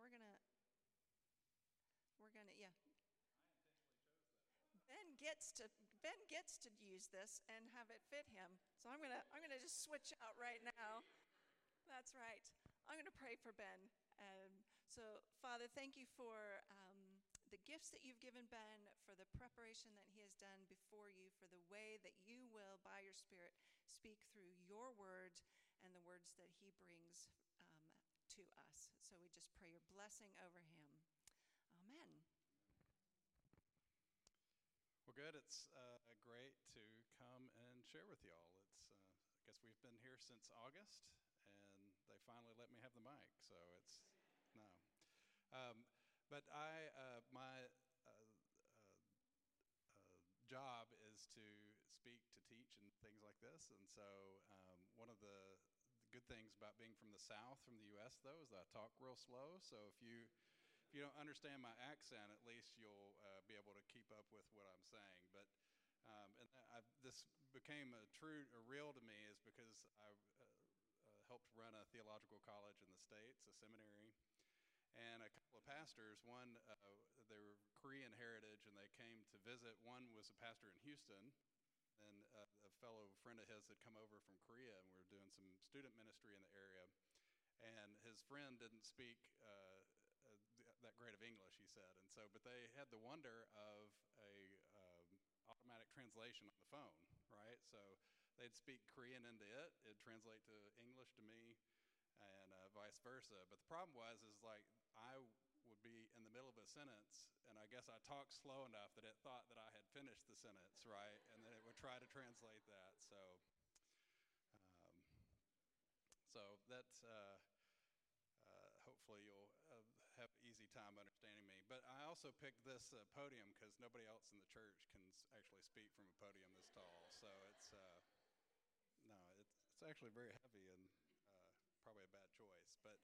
we're gonna, yeah. Ben gets to use this and have it fit him. So I'm gonna just switch out right now. That's right. I'm gonna pray for Ben. So Father, thank you for the gifts that you've given Ben, for the preparation that he has done before you, for the way that you will, by your Spirit, speak through your word and the words that he brings to us. So we just pray your blessing over him. Amen. Well, good. It's great to come and share with y'all. I guess we've been here since August, and they finally let me have the mic. So it's no. But my job is to speak, to teach, and things like this. And so one of the good things about being from the South, from the U.S., though, is that I talk real slow. So if you don't understand my accent, at least you'll be able to keep up with what I'm saying. But this became a real to me is because I helped run a theological college in the States, a seminary, and a couple of pastors. One, they were Korean heritage, and they came to visit. One was a pastor in Houston, and a fellow friend of his had come over from Korea, and we were doing some student ministry in the area. And his friend didn't speak that great of English, he said. And so, but they had the wonder of a automatic translation on the phone, right? So they'd speak Korean into it, it'd translate to English to me, and vice versa. But the problem is like I would be in the middle of a sentence, and I guess I talked slow enough that it thought that I had finished the sentence, right? And then it would try to translate that. So that's hopefully you'll have an easy time understanding me. But I also picked this podium because nobody else in the church can actually speak from a podium this tall. So it's actually very heavy and probably a bad choice. But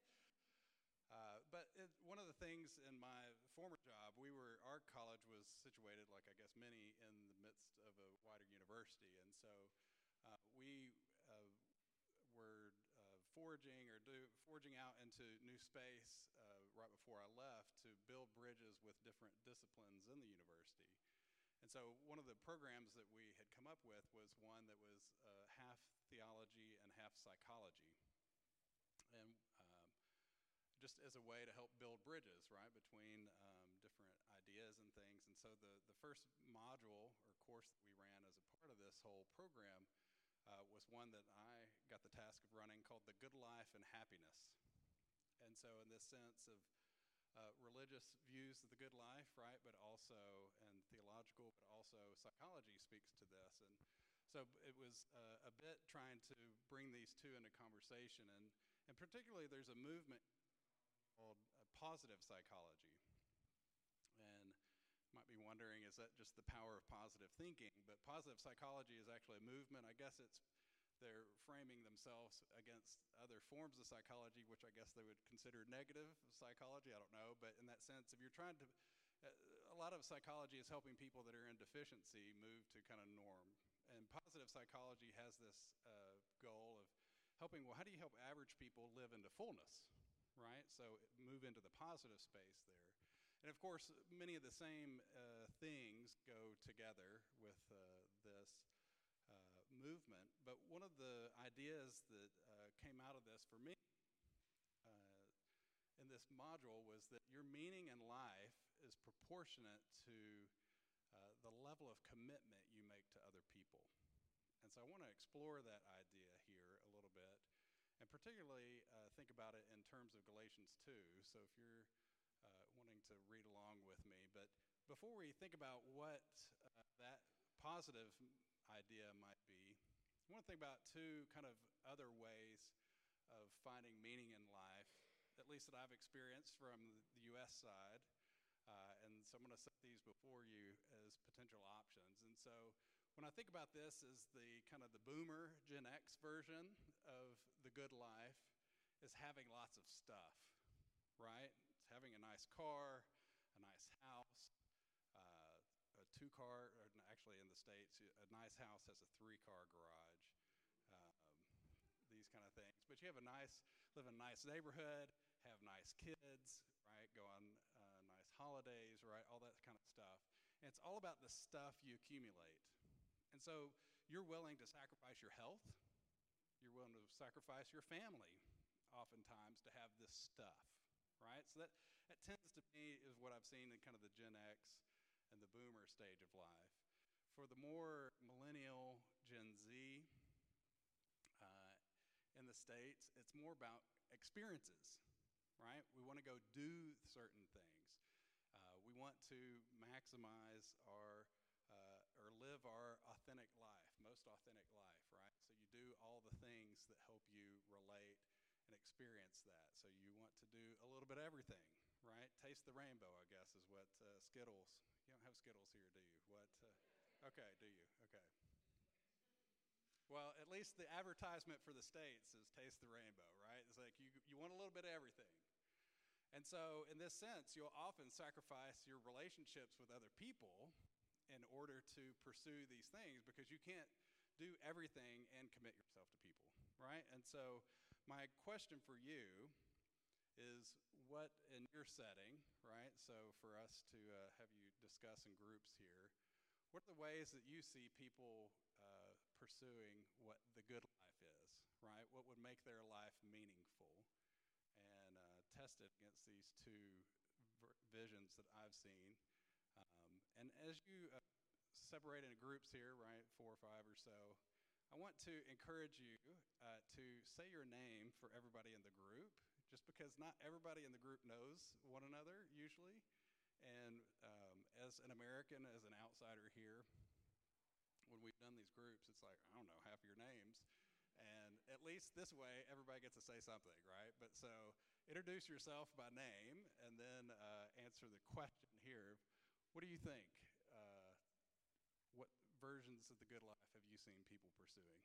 one of the things in my former job, our college was situated, like I guess many, in the midst of a wider university, and so we were forging out into new space right before I left to build bridges with different disciplines in the university. And so one of the programs that we had come up with was one that was half theology and half psychology. And just as a way to help build bridges, right, between different ideas and things. And so the first module or course that we ran as a part of this whole program was one that I got the task of running called The Good Life and Happiness. And so in this sense of religious views of the good life, right, but also, and theological, but also psychology speaks to this. And so it was a bit trying to bring these two into conversation. And particularly there's a movement called positive psychology. And you might be wondering, is that just the power of positive thinking? But positive psychology is actually a movement. I guess they're framing themselves against other forms of psychology, which I guess they would consider negative psychology. I don't know. But in that sense, if you're trying to, a lot of psychology is helping people that are in deficiency move to kind of norm. And positive psychology has this goal of helping, well, how do you help average people live into fullness? Right? So move into the positive space there. And of course, many of the same things go together with this movement. But one of the ideas that came out of this for me in this module was that your meaning in life is proportionate to the level of commitment you make to other people. And so I want to explore that idea here a little bit. And particularly think about it in terms of Galatians 2. So if you're wanting to read along with me. But before we think about what that positive idea might be, I want to think about two kind of other ways of finding meaning in life, at least that I've experienced from the U.S. side. And so I'm going to set these before you as potential options. And so when I think about this as the kind of the boomer Gen X version of the good life is having lots of stuff, right? It's having a nice car, a nice house, a two-car, or actually in the States, a nice house has a three-car garage, these kind of things. But you have live in a nice neighborhood, have nice kids, right? Go on nice holidays, right? All that kind of stuff. And it's all about the stuff you accumulate. And so you're willing to sacrifice your health. You're willing to sacrifice your family, oftentimes, to have this stuff, right? So that tends to me is what I've seen in kind of the Gen X and the boomer stage of life. For the more millennial Gen Z in the States, it's more about experiences, right? We want to go do certain things. We want to maximize our or live our authentic life, most authentic life, right? So you do all the things that help you relate and experience that. So you want to do a little bit of everything, right? Taste the rainbow, I guess, is what Skittles. You don't have Skittles here, do you? What? Okay, do you? Okay. Well, at least the advertisement for the States is taste the rainbow, right? It's like you want a little bit of everything. And so in this sense, you'll often sacrifice your relationships with other people in order to pursue these things because you can't do everything and commit yourself to people, right? And so my question for you is what in your setting, right? So for us to have you discuss in groups here, what are the ways that you see people pursuing what the good life is, right? What would make their life meaningful? And test it against these two visions that I've seen. And as you separate into groups here, right, 4 or 5 or so, I want to encourage you to say your name for everybody in the group, just because not everybody in the group knows one another usually. And as an American, as an outsider here, when we've done these groups, it's like, I don't know, half of your names. And at least this way, everybody gets to say something, right? But so introduce yourself by name and then answer the question here. What do you think? What versions of the good life have you seen people pursuing?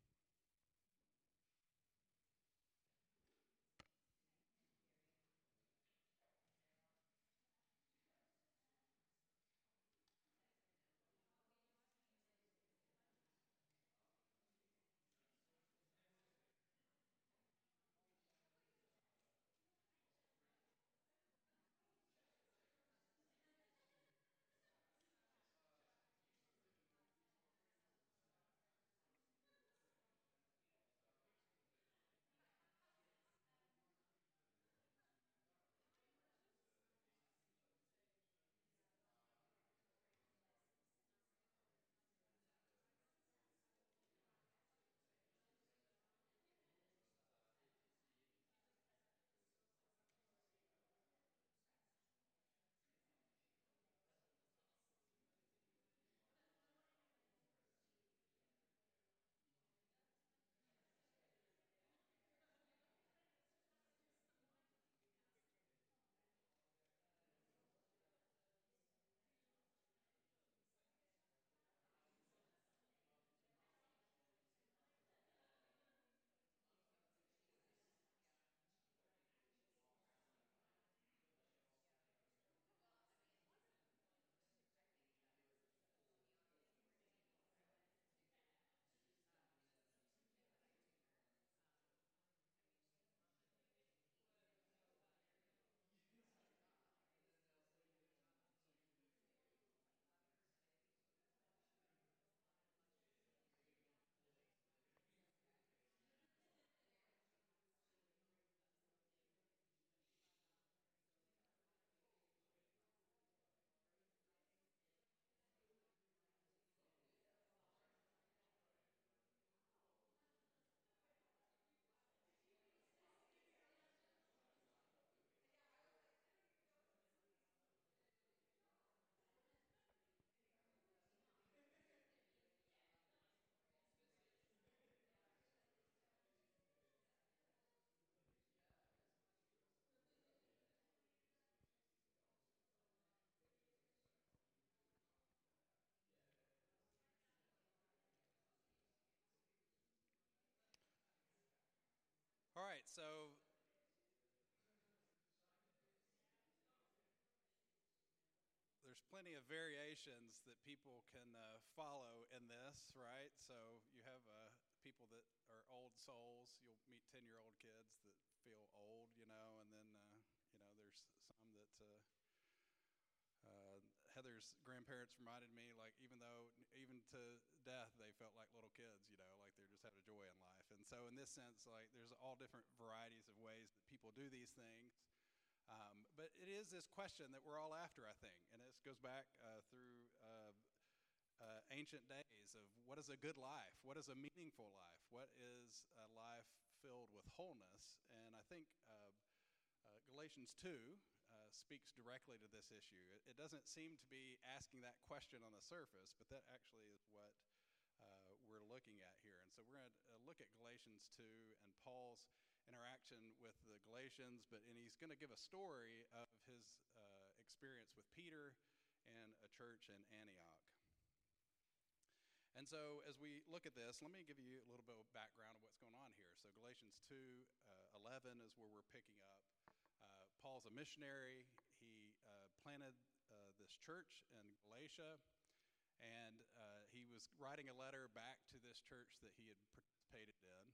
All right, so there's plenty of variations that people can follow in this, right? So you have people that are old souls. You'll meet 10-year-old kids that feel old, and then uh, Heather's grandparents reminded me, like, even though, even to death, they felt like little kids, you know, like they're just having a joy in life. And so in this sense, like, there's all different varieties of ways that people do these things. But it is this question that we're all after, I think. And this goes back through ancient days of what is a good life? What is a meaningful life? What is a life filled with wholeness? And I think Galatians 2 speaks directly to this issue. It doesn't seem to be asking that question on the surface, but that actually is what we're looking at here. And so we're going to look at Galatians 2 and Paul's interaction with the Galatians, and he's going to give a story of his experience with Peter and a church in Antioch. And so as we look at this, let me give you a little bit of background of what's going on here. So Galatians 2:11 is where we're picking up. Paul's a missionary. He planted this church in Galatia, and he was writing a letter back to this church that he had participated in.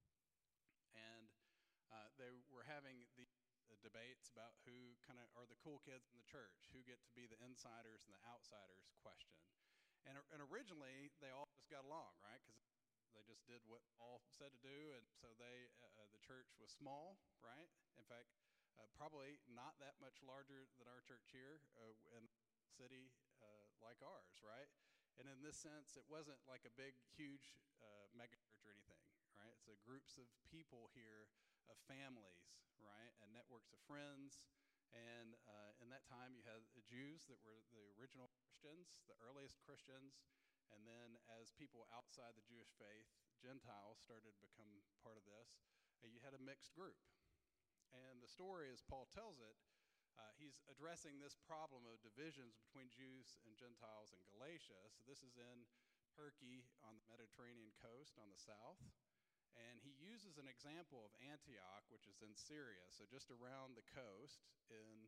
And they were having the debates about who kind of are the cool kids in the church, who get to be the insiders and the outsiders question. And originally, they all just got along, right? Because they just did what Paul said to do, and so the church was small, right? In fact, probably not that much larger than our church here in a city like ours, right? And in this sense, it wasn't like a big, huge mega church or anything, right? It's groups of people here, of families, right? And networks of friends. And in that time, you had the Jews that were the original Christians, the earliest Christians, and then as people outside the Jewish faith, Gentiles, started to become part of this, you had a mixed group. And the story, as Paul tells it, he's addressing this problem of divisions between Jews and Gentiles in Galatia. So this is in Turkey on the Mediterranean coast on the south. And he uses an example of Antioch, which is in Syria, so just around the coast in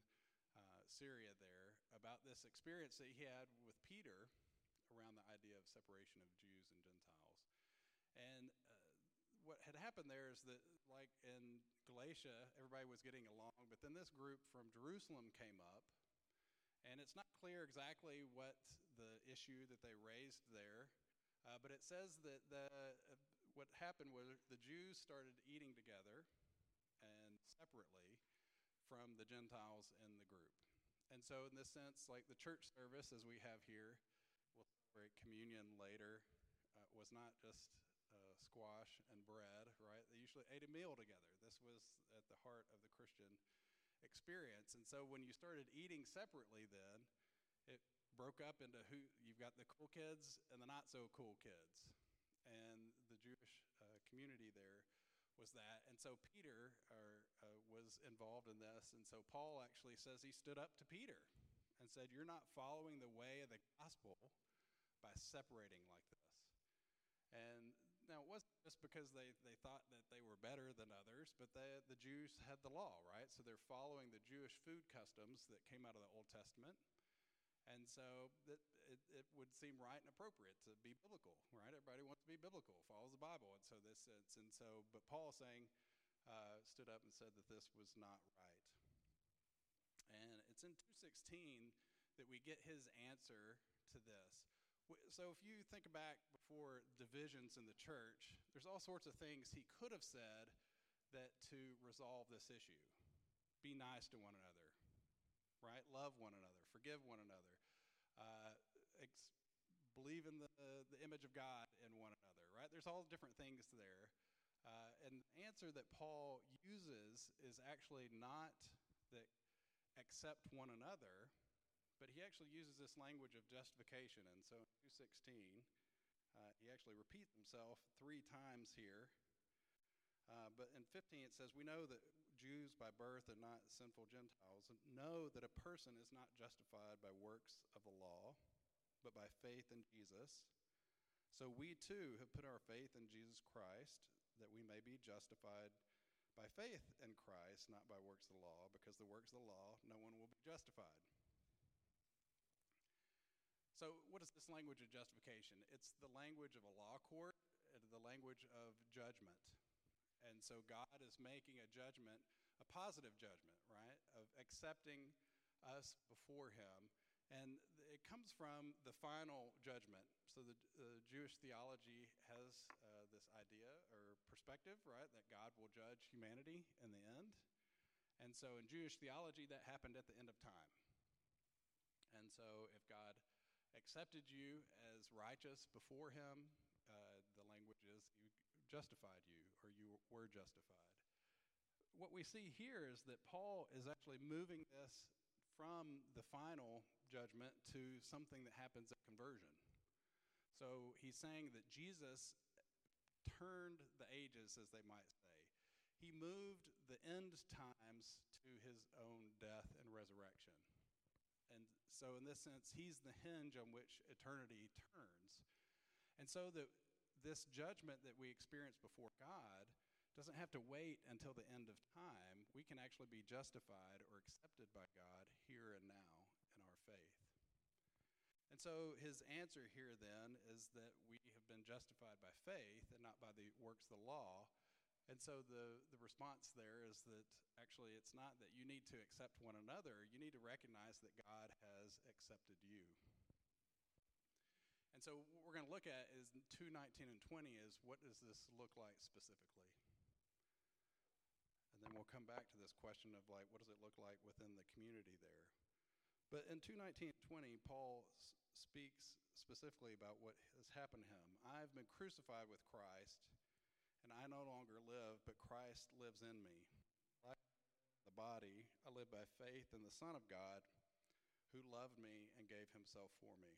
Syria there, about this experience that he had with Peter around the idea of separation of Jews and Gentiles. And what had happened there is that, like in Galatia, everybody was getting along, but then this group from Jerusalem came up, and it's not clear exactly what the issue that they raised there, but it says that what happened was the Jews started eating together and separately from the Gentiles in the group. And so in this sense, like the church service as we have here, we'll celebrate communion later, was not just squash and bread, right? They usually ate a meal together. This was at the heart of the Christian experience. And so when you started eating separately then, it broke up into who you've got the cool kids and the not so cool kids. And the Jewish community there was that. And so Peter was involved in this. And so Paul actually says he stood up to Peter and said, "You're not following the way of the gospel by separating like this." And now it wasn't just because they thought that they were better than others, but the Jews had the law, right? So they're following the Jewish food customs that came out of the Old Testament. And so it would seem right and appropriate to be biblical, right? Everybody wants to be biblical, follows the Bible. And so but Paul stood up and said that this was not right. And it's in 2:16 that we get his answer to this. So if you think back before divisions in the church, there's all sorts of things he could have said that to resolve this issue. Be nice to one another, right? Love one another, forgive one another. Believe in the image of God in one another, right? There's all different things there. And the answer that Paul uses is actually not that accept one another, but he actually uses this language of justification. And so in 2:16, he actually repeats himself 3 times here. But in 15 it says, "We know that Jews by birth are not sinful Gentiles, and know that a person is not justified by works of the law, but by faith in Jesus. So we too have put our faith in Jesus Christ, that we may be justified by faith in Christ, not by works of the law, because the works of the law, no one will be justified." So what is this language of justification? It's the language of a law court, and the language of judgment. And so God is making a judgment, a positive judgment, right, of accepting us before him. And it comes from the final judgment. So the Jewish theology has this idea or perspective, right, that God will judge humanity in the end. And so in Jewish theology, that happened at the end of time. And so if God accepted you as righteous before him, the language is he justified you, or you were justified. What we see here is that Paul is actually moving this from the final judgment to something that happens at conversion. So he's saying that Jesus turned the ages, as they might say. He moved the end times to his own death and resurrection. And so in this sense, he's the hinge on which eternity turns. And so that this judgment that we experience before God doesn't have to wait until the end of time. We can actually be justified or accepted by God here and now in our faith. And so his answer here then is that we have been justified by faith and not by the works of the law. And so the response there is that actually it's not that you need to accept one another. You need to recognize that God has accepted you. And so what we're going to look at is 2:19 and 20 is what does this look like specifically? And then we'll come back to this question of like, what does it look like within the community there? But in 2:19 and 20, Paul speaks specifically about what has happened to him. I've been crucified with Christ, and I no longer live, but Christ lives in me. Like the body, I live by faith in the Son of God, who loved me and gave himself for me.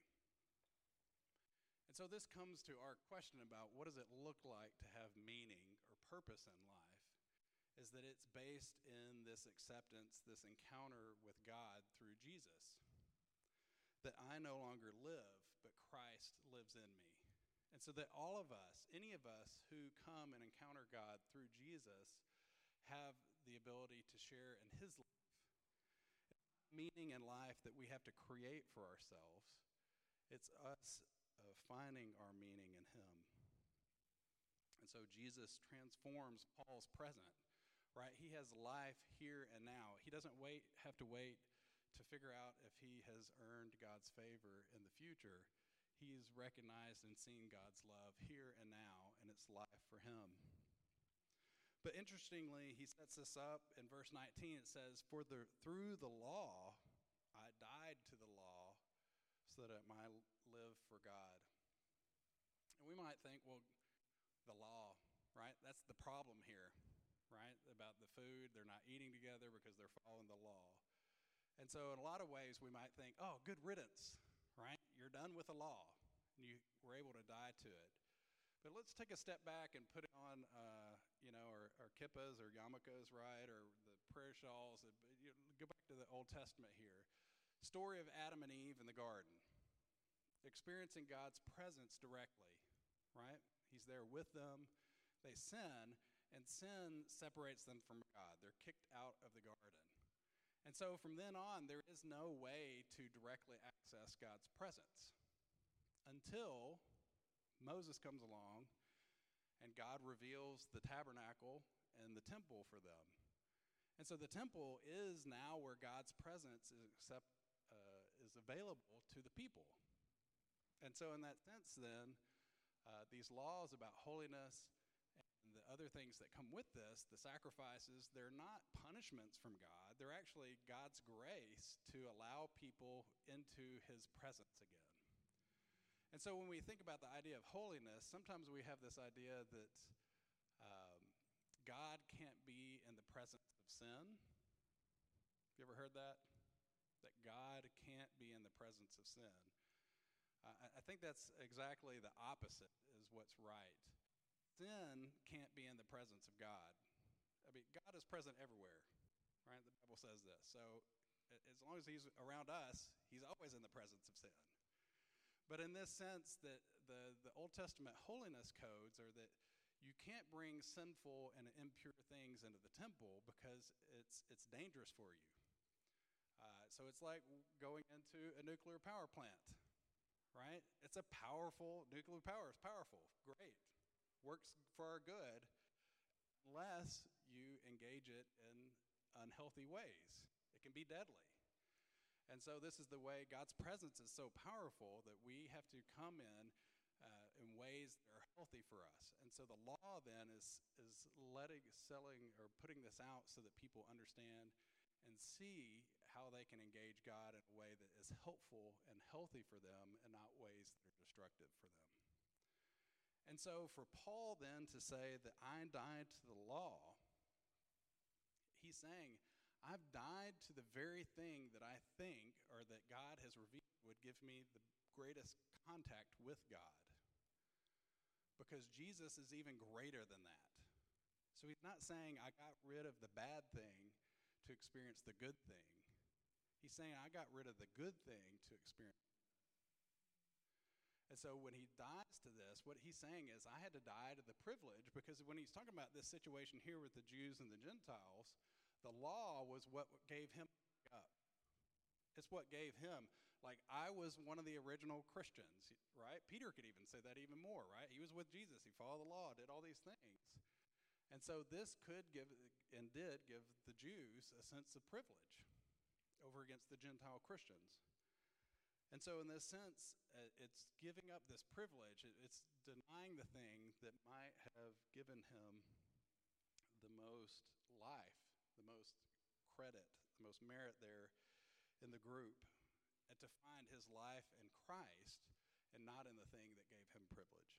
And so this comes to our question about what does it look like to have meaning or purpose in life, is that it's based in this acceptance, this encounter with God through Jesus. That I no longer live, but Christ lives in me. And so that all of us, any of us who come and encounter God through Jesus, have the ability to share in his life. Meaning in life that we have to create for ourselves. It's us finding our meaning in him. And so Jesus transforms Paul's present, right? He has life here and now. He doesn't have to wait to figure out if he has earned God's favor in the future. He's recognized and seen God's love here and now, and it's life for him. But interestingly, he sets this up in verse 19. It says, through the law, I died to the law so that I might live for God. And we might think, well, the law, right? That's the problem here, right? About the food, they're not eating together because they're following the law. And so in a lot of ways, we might think, oh, good riddance, right? You're done with the law. And you were able to die to it. But let's take a step back and put it on, our kippas or yarmulkes, right? Or the prayer shawls. Go back to the Old Testament here. Story of Adam and Eve in the garden. Experiencing God's presence directly, right? He's there with them. They sin, and sin separates them from God. They're kicked out of the garden. And so from then on, there is no way to directly access God's presence until Moses comes along and God reveals the tabernacle and the temple for them. And so the temple is now where God's presence is available to the people. And so in that sense then, these laws about holiness and the other things that come with this, the sacrifices, they're not punishments from God. They're actually God's grace to allow people into his presence again. And so when we think about the idea of holiness, sometimes we have this idea that God can't be in the presence of sin. Have you ever heard that? That God can't be in the presence of sin. I think that's exactly the opposite is what's right. Sin can't be in the presence of God. I mean, God is present everywhere, right? The Bible says this. So as long as he's around us, he's always in the presence of sin. But in this sense, that the Old Testament holiness codes are that you can't bring sinful and impure things into the temple because it's dangerous for you. So it's like going into a nuclear power plant, right? It's a powerful, nuclear power is powerful, great, works for our good, unless you engage it in unhealthy ways. It can be deadly. And so this is the way God's presence is so powerful that we have to come in ways that are healthy for us. And so the law then is selling or putting this out so that people understand and see how they can engage God in a way that is helpful and healthy for them and not ways that are destructive for them. And so for Paul then to say that I died to the law, he's saying, I've died to the very thing that I think or that God has revealed would give me the greatest contact with God. Because Jesus is even greater than that. So he's not saying I got rid of the bad thing to experience the good thing. He's saying I got rid of the good thing to experience. And so when he dies to this, what he's saying is I had to die to the privilege, because when he's talking about this situation here with the Jews and the Gentiles, the law was what gave him up. It's what gave him, like, I was one of the original Christians, right? Peter could even say that even more, right? He was with Jesus. He followed the law, did all these things. And so this could give, and did give, the Jews a sense of privilege over against the Gentile Christians. And so in this sense, it's giving up this privilege. It's denying the thing that might have given him the most life, the most credit, the most merit there in the group, and to find his life in Christ and not in the thing that gave him privilege.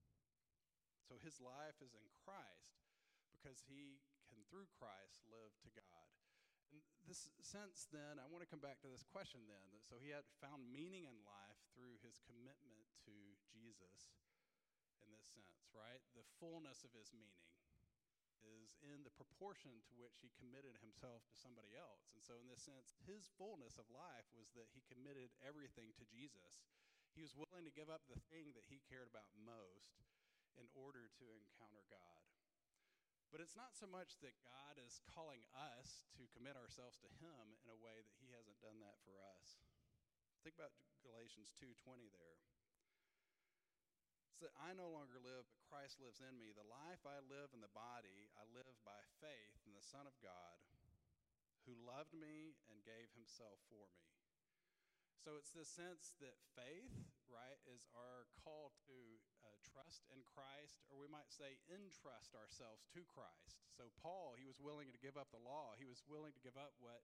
So his life is in Christ because he can, through Christ, live to God. In this sense, then, I want to come back to this question then. So he had found meaning in life through his commitment to Jesus in this sense, right? The fullness of his meaning is in the proportion to which he committed himself to somebody else. And so in this sense, his fullness of life was that he committed everything to Jesus. He was willing to give up the thing that he cared about most in order to encounter God. But it's not so much that God is calling us to commit ourselves to him in a way that he hasn't done that for us. Think about Galatians 2:20 there. It's that I no longer live, but Christ lives in me. The life I live in the body, I live by faith in the Son of God, who loved me and gave himself for me. So it's this sense that faith, right, is our call to trust in Christ, or we might say entrust ourselves to Christ. So Paul, he was willing to give up the law. He was willing to give up what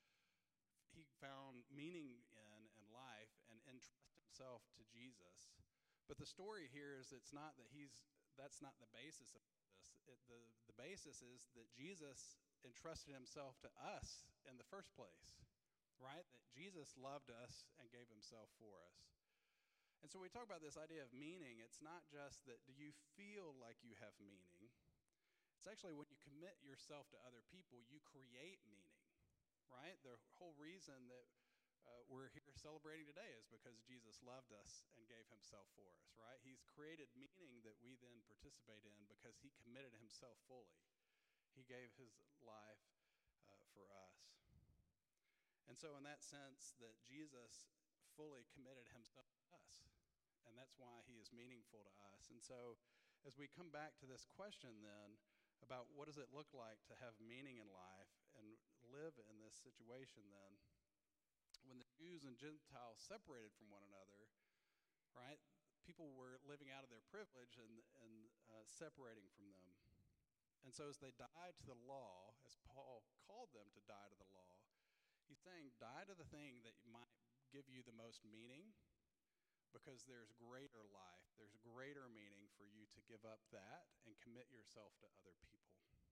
he found meaning in life and entrust himself to Jesus. But the story here is that's not the basis of this. The basis is that Jesus entrusted himself to us in the first place, right? That Jesus loved us and gave himself for us. And so we talk about this idea of meaning. It's not just that do you feel like you have meaning. It's actually when you commit yourself to other people, you create meaning, right? The whole reason that we're here celebrating today is because Jesus loved us and gave himself for us, right? He's created meaning that we then participate in because he committed himself fully. He gave his life for us. And so in that sense that Jesus fully committed himself to us, and that's why he is meaningful to us. And so as we come back to this question then about what does it look like to have meaning in life and live in this situation then, when the Jews and Gentiles separated from one another, right, people were living out of their privilege and separating from them. And so as they died to the law, as Paul called them to die to the law, he's saying die to the thing that might give you the most meaning, because there's greater life, there's greater meaning for you to give up that and commit yourself to other people.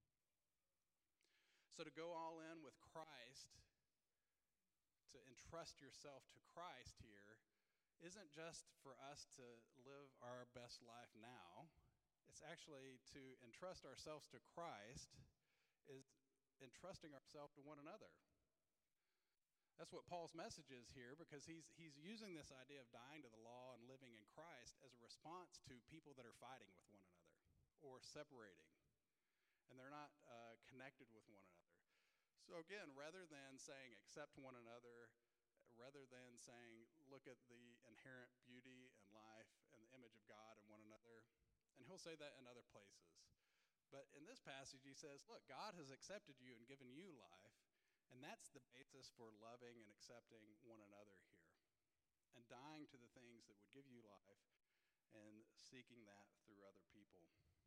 So to go all in with Christ, to entrust yourself to Christ here, isn't just for us to live our best life now. It's actually to entrust ourselves to Christ is entrusting ourselves to one another. That's what Paul's message is here, because he's using this idea of dying to the law and living in Christ as a response to people that are fighting with one another or separating, and they're not connected with one another. So again, rather than saying accept one another, rather than saying look at the inherent beauty and life and the image of God in one another, and he'll say that in other places. But in this passage he says, look, God has accepted you and given you life, and that's the basis for loving and accepting one another here, and dying to the things that would give you life and seeking that through other people.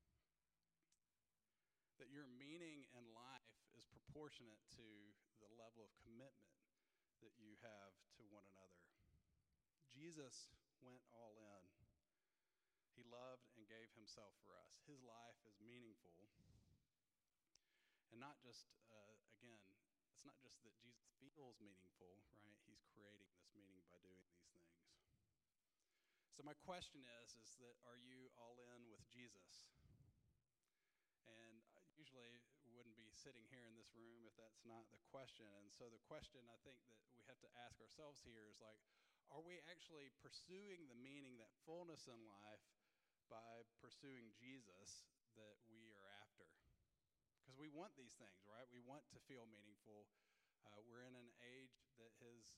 That your meaning in life is proportionate to the level of commitment that you have to one another. Jesus went all in. He loved and gave himself for us. His life is meaningful. And not just, again, it's not just that Jesus feels meaningful, right? He's creating this meaning by doing these things. So my question is that are you all in with Jesus? And I usually wouldn't be sitting here in this room if that's not the question. And so the question I think that we have to ask ourselves here is like, are we actually pursuing the meaning, that fullness in life, by pursuing Jesus that we are after? Because we want these things, right? We want to feel meaningful. We're in an age that is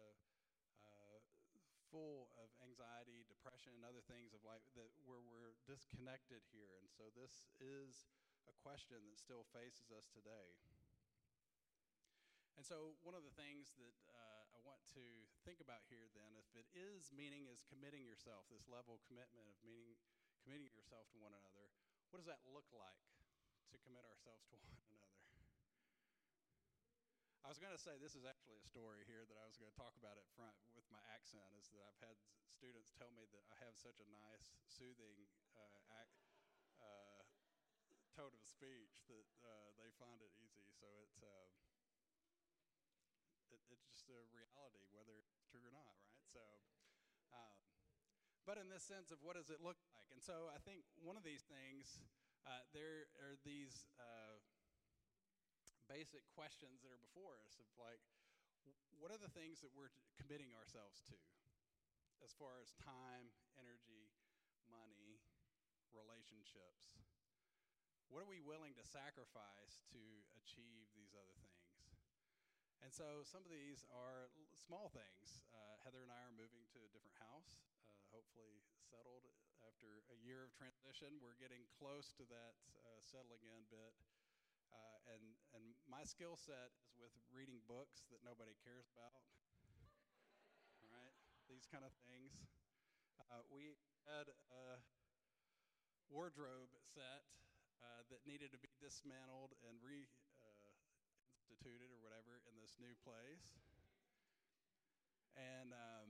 full of anxiety, depression, and other things of life that where we're disconnected here. And so this is a question that still faces us today. And so one of the things that I want to think about here then, if it is meaning is committing yourself, this level of commitment of meaning, committing yourself to one another, what does that look like to commit ourselves to one another? I was going to say this is actually a story here that I was going to talk about up front with my accent, is that I've had students tell me that I have such a nice, soothing tone of speech that they find it easy. So it's just a reality, whether it's true or not, right? So, but in this sense of what does it look like? And so I think one of these things, there are these basic questions that are before us of like, what are the things that we're committing ourselves to as far as time, energy, money, relationships? What are we willing to sacrifice to achieve these other things? And so some of these are small things. Heather and I are moving to a different house, hopefully settled after a year of transition. We're getting close to that settling in bit. And my skill set is with reading books that nobody cares about, right? These kind of things. We had a wardrobe set that needed to be dismantled and reinstituted or whatever in this new place. And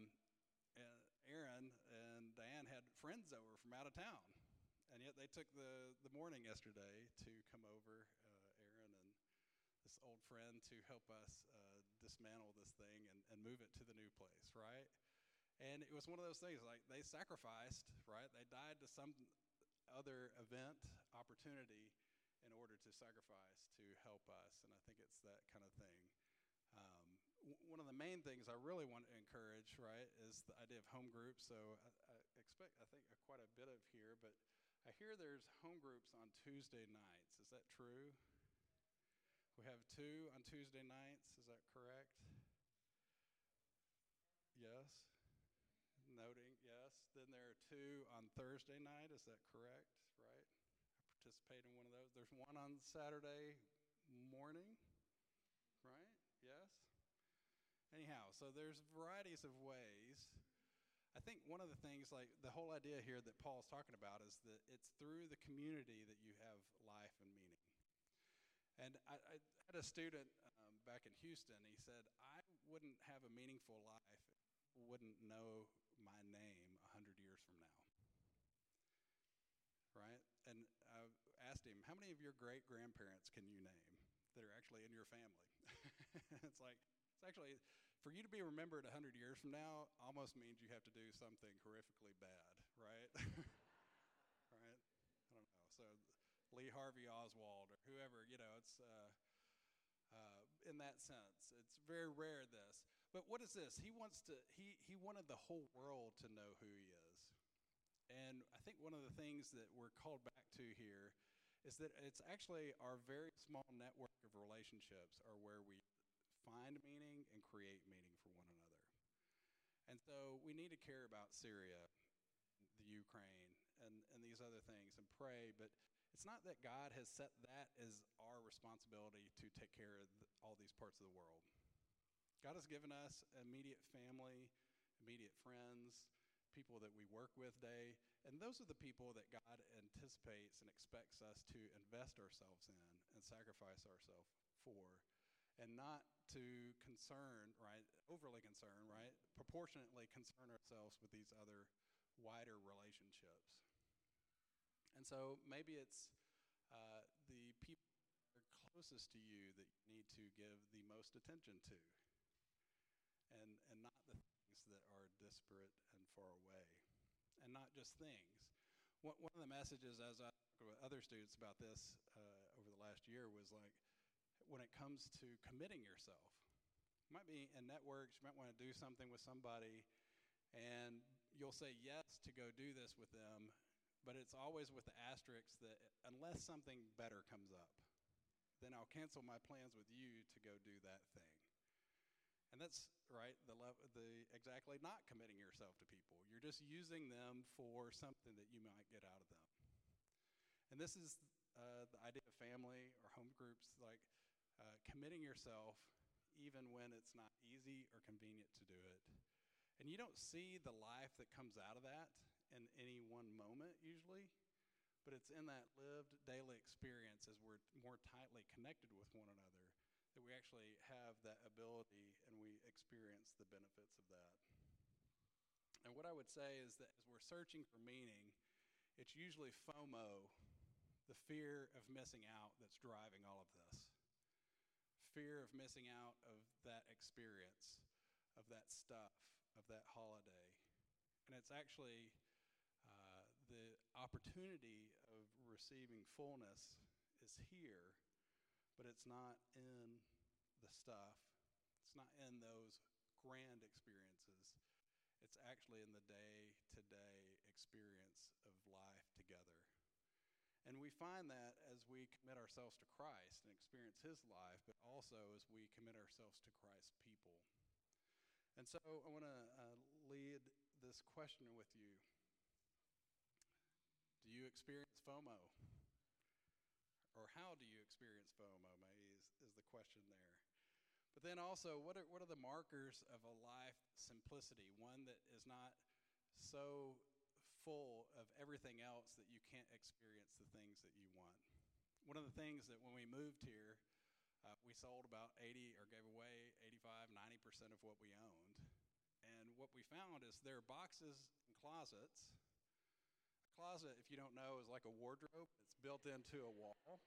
Aaron and Diane had friends over from out of town. And yet they took the morning yesterday to come over, this old friend, to help us dismantle this thing and move it to the new place, right? And it was one of those things, like they sacrificed, right? They died to some other event, opportunity, in order to sacrifice to help us. And I think it's that kind of thing. One of the main things I really want to encourage, right, is the idea of home groups. So I expect, I think, quite a bit of here, but I hear there's home groups on Tuesday nights. Is that true? We have 2 on Tuesday nights. Is that correct? Yes. Noting, yes. Then there are 2 on Thursday night. Is that correct? Right? I participate in one of those. There's one on Saturday morning. Right? Yes. Anyhow, so there's varieties of ways. I think one of the things, like the whole idea here that Paul's talking about, is that it's through the community that you have life and meaning. And I had a student back in Houston. He said, I wouldn't have a meaningful life if people wouldn't know my name 100 years from now. Right? And I asked him, how many of your great-grandparents can you name that are actually in your family? It's like, it's actually, for you to be remembered 100 years from now almost means you have to do something horrifically bad, right? Right? I don't know. So Lee Harvey Oswald or whoever, it's in that sense. It's very rare, this. But what is this? He wanted the whole world to know who he is. And I think one of the things that we're called back to here is that it's actually our very small network of relationships are where we find meaning and create meaning for one another. And so we need to care about Syria, the Ukraine, and these other things and pray, but it's not that God has set that as our responsibility to take care of all these parts of the world. God has given us immediate family, immediate friends, people that we work with day, and those are the people that God anticipates and expects us to invest ourselves in and sacrifice ourselves for, and not to overly concern, right, proportionately concern ourselves with these other wider relationships. And so maybe it's the people that are closest to you that you need to give the most attention to, and not the things that are disparate and far away, and not just things. One of the messages as I talked with other students about this over the last year was like, when it comes to committing yourself, you might be in networks, you might want to do something with somebody, and you'll say yes to go do this with them, but it's always with the asterisk that unless something better comes up, then I'll cancel my plans with you to go do that thing. And that's right, the exactly not committing yourself to people. You're just using them for something that you might get out of them. And this is the idea of family or home groups, like committing yourself even when it's not easy or convenient to do it. And you don't see the life that comes out of that in any one moment usually, but it's in that lived daily experience as we're more tightly connected with one another that we actually have that ability and we experience the benefits of that. And what I would say is that as we're searching for meaning, it's usually FOMO, the fear of missing out, that's driving all of this. Fear of missing out of that experience, of that stuff, of that holiday. And it's actually the opportunity of receiving fullness is here, but it's not in the stuff. It's not in those grand experiences. It's actually in the day-to-day experience of life together. And we find that as we commit ourselves to Christ and experience his life, but also as we commit ourselves to Christ's people. And so I want to lead this question with you. Do you experience FOMO? Or how do you experience FOMO, maybe is the question there. But then also, what are the markers of a life simplicity, one that is not so full of everything else that you can't experience the things that you want? One of the things that when we moved here, we sold about 80 or gave away 85, 90% of what we owned. And what we found is there are boxes and closets. A closet, if you don't know, is like a wardrobe. It's built into a wall.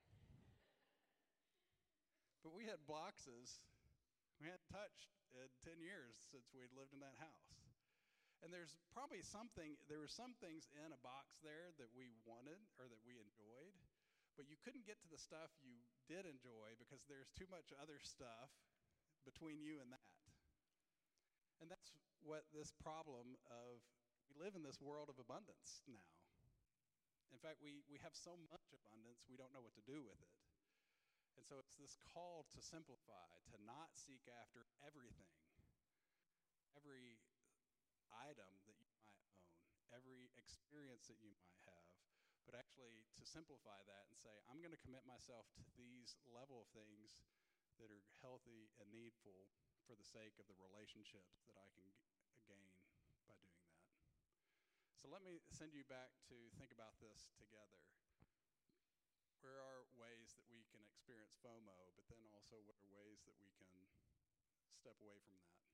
But we had boxes we hadn't touched in 10 years since we'd lived in that house. And there were some things in a box there that we wanted or that we enjoyed, but you couldn't get to the stuff you did enjoy because there's too much other stuff between you and that. And that's what this problem of, we live in this world of abundance now. In fact, we have so much abundance, we don't know what to do with it. And so it's this call to simplify, to not seek after everything, every item that you might own, every experience that you might have, but actually to simplify that and say, I'm going to commit myself to these level of things that are healthy and needful for the sake of the relationships that I can gain by doing that. So let me send you back to think about this together. Where are ways that we can experience FOMO, but then also what are ways that we can step away from that?